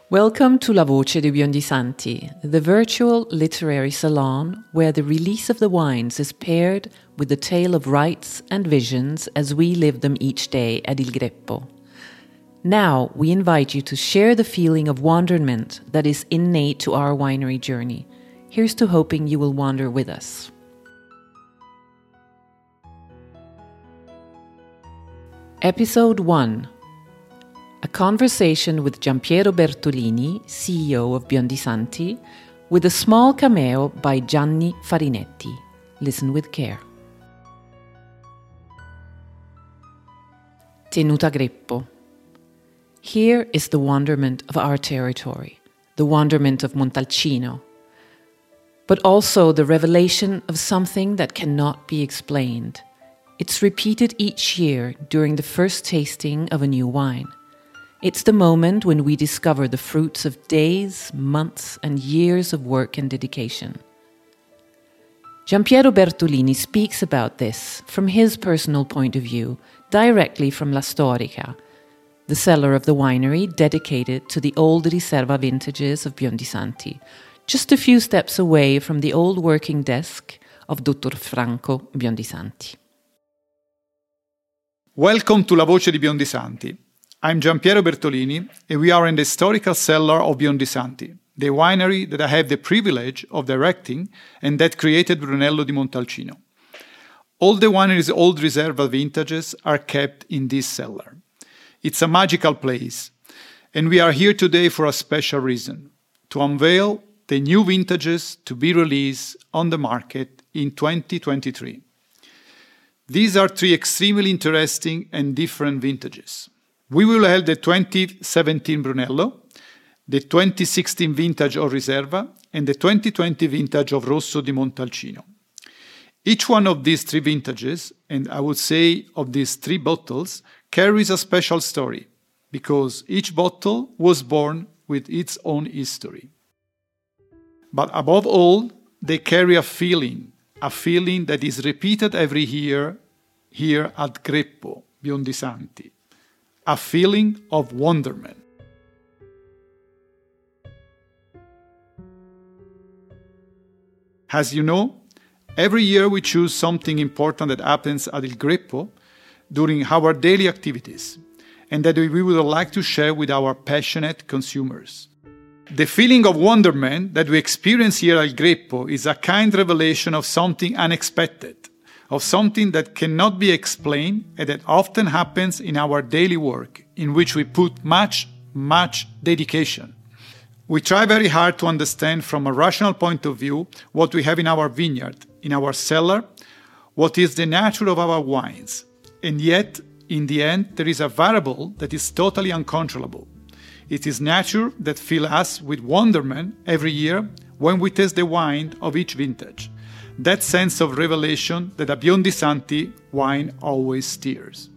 Welcome to La Voce di Biondisanti, the virtual literary salon where the release of the wines is paired with the tale of rights and visions as we live them each day at Il Greppo. Now we invite you to share the feeling of wonderment that is innate to our winery journey. Here's to hoping you will wander with us. Episode 1. A conversation with Giampiero Bertolini, CEO of Biondisanti, with a small cameo by Gianni Farinetti. Listen with care. Tenuta Greppo. Here is the wonderment of our territory, the wonderment of Montalcino, but also the revelation of something that cannot be explained. It's repeated each year during the first tasting of a new wine. It's the moment when we discover the fruits of days, months, and years of work and dedication. Giampiero Bertolini speaks about this from his personal point of view, directly from La Storica, the cellar of the winery dedicated to the old Riserva vintages of Biondisanti, just a few steps away from the old working desk of Dr. Franco Biondisanti. Welcome to La Voce di Biondisanti. I'm Giampiero Bertolini, and we are in the historical cellar of Biondisanti, the winery that I have the privilege of directing and that created Brunello di Montalcino. All the winery's old Riserva vintages are kept in this cellar. It's a magical place, and we are here today for a special reason, to unveil the new vintages to be released on the market in 2023. These are three extremely interesting and different vintages. We will have the 2017 Brunello, the 2016 vintage of Riserva, and the 2020 vintage of Rosso di Montalcino. Each one of these three vintages, and I would say of these three bottles, carries a special story, because each bottle was born with its own history. But above all, they carry a feeling that is repeated every year here at Greppo, Biondisanti. A feeling of wonderment. As you know, every year we choose something important that happens at Il Greppo during our daily activities, and that we would like to share with our passionate consumers. The feeling of wonderment that we experience here at Il Greppo is a kind revelation of something unexpected, of something that cannot be explained and that often happens in our daily work, in which we put much dedication. We try very hard to understand from a rational point of view what we have in our vineyard, in our cellar, what is the nature of our wines. And yet, in the end, there is a variable that is totally uncontrollable. It is nature that fills us with wonderment every year when we taste the wine of each vintage. That sense of revelation that a Biondisanti wine always steers.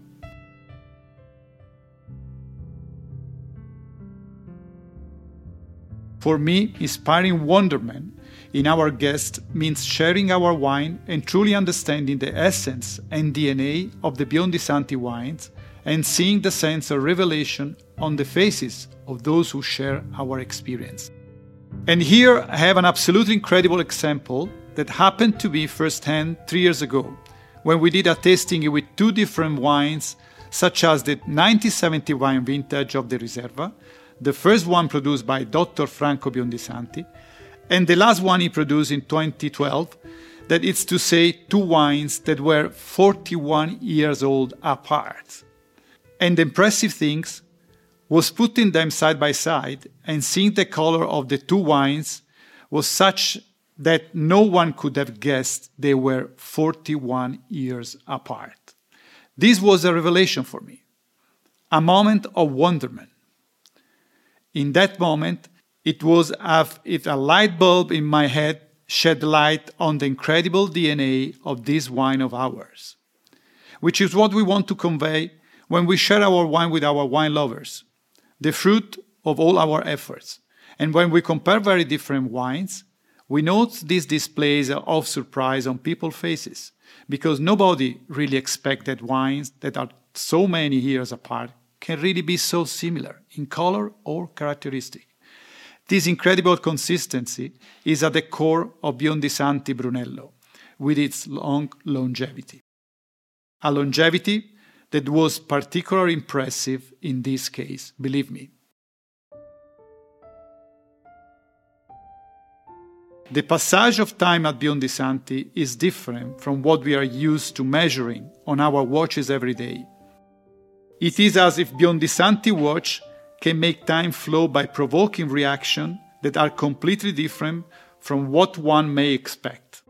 For me, inspiring wonderment in our guests means sharing our wine and truly understanding the essence and DNA of the Biondisanti wines and seeing the sense of revelation on the faces of those who share our experience. And here I have an absolutely incredible example that happened to be firsthand 3 years ago, when we did a tasting with two different wines, such as the 1970 wine vintage of the Riserva, the first one produced by Dr. Franco Biondisanti, and the last one he produced in 2012, that is to say, two wines that were 41 years old apart. And the impressive thing was putting them side by side and seeing the color of the two wines was such that no one could have guessed they were 41 years apart. This was a revelation for me, a moment of wonderment. In that moment, it was as if a light bulb in my head shed light on the incredible DNA of this wine of ours, which is what we want to convey when we share our wine with our wine lovers, the fruit of all our efforts. And when we compare very different wines, we note these displays of surprise on people's faces, because nobody really expected wines that are so many years apart can really be so similar in color or characteristic. This incredible consistency is at the core of Biondi Santi Brunello, with its long longevity. A longevity that was particularly impressive in this case, believe me. The passage of time at Biondi Santi is different from what we are used to measuring on our watches every day. It is as if Biondi Santi watch can make time flow by provoking reactions that are completely different from what one may expect.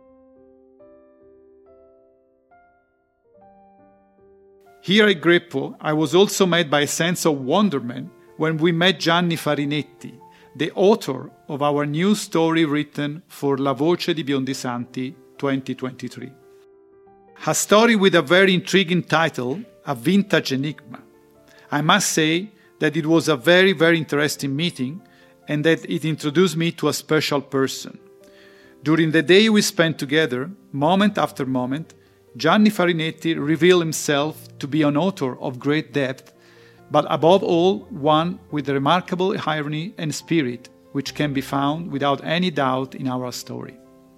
Here at Greppo, I was also met by a sense of wonderment when we met Gianni Farinetti, the author of our new story written for La Voce di Biondi Santi 2023. A story with a very intriguing title, A Vintage Enigma. I must say that it was a very, very interesting meeting and that it introduced me to a special person. During the day we spent together, moment after moment, Gianni Farinetti revealed himself to be an author of great depth, but above all, one with remarkable irony and spirit, which can be found without any doubt in our story.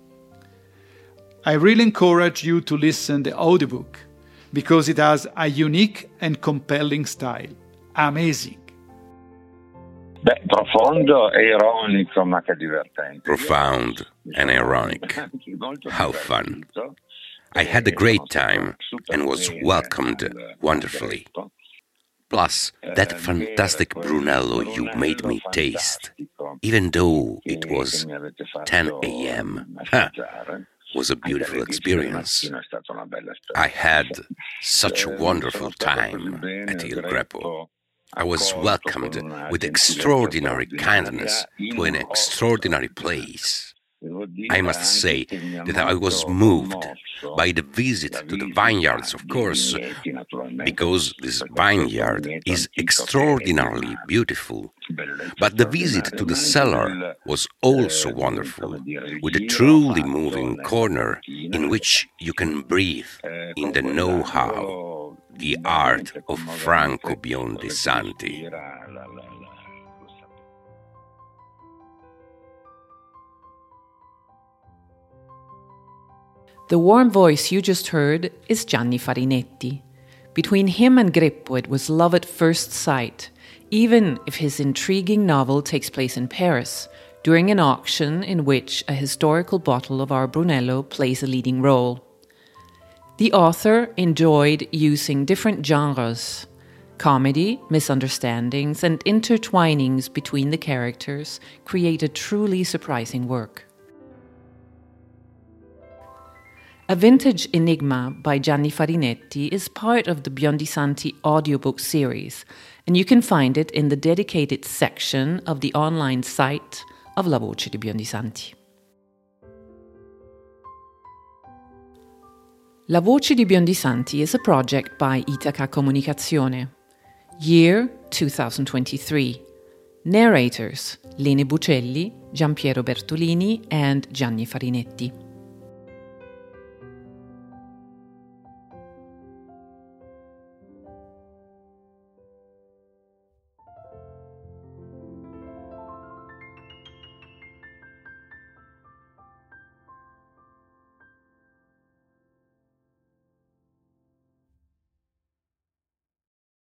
I really encourage you to listen to the audiobook, because it has a unique and compelling style. Amazing! Profondo e ironico, ma che divertente. Profound and ironic. How fun. I had a great time and was welcomed wonderfully. Plus, that fantastic Brunello you made me taste, even though it was 10 a.m., was a beautiful experience. I had such a wonderful time at Il Greppo. I was welcomed with extraordinary kindness to an extraordinary place. I must say that I was moved by the visit to the vineyards, of course, because this vineyard is extraordinarily beautiful. But the visit to the cellar was also wonderful, with a truly moving corner in which you can breathe in the know-how, the art of Franco Biondi Santi. The warm voice you just heard is Gianni Farinetti. Between him and Greppo it was love at first sight, even if his intriguing novel takes place in Paris, during an auction in which a historical bottle of our Brunello plays a leading role. The author enjoyed using different genres, comedy, misunderstandings, and intertwinings between the characters create a truly surprising work. A Vintage Enigma by Gianni Farinetti is part of the Biondi Santi audiobook series, and you can find it in the dedicated section of the online site of La Voce di Biondi Santi. La Voce di Biondi Santi is a project by Itaca Comunicazione. Year 2023. Narrators Lene Bucelli, Giampiero Bertolini, and Gianni Farinetti.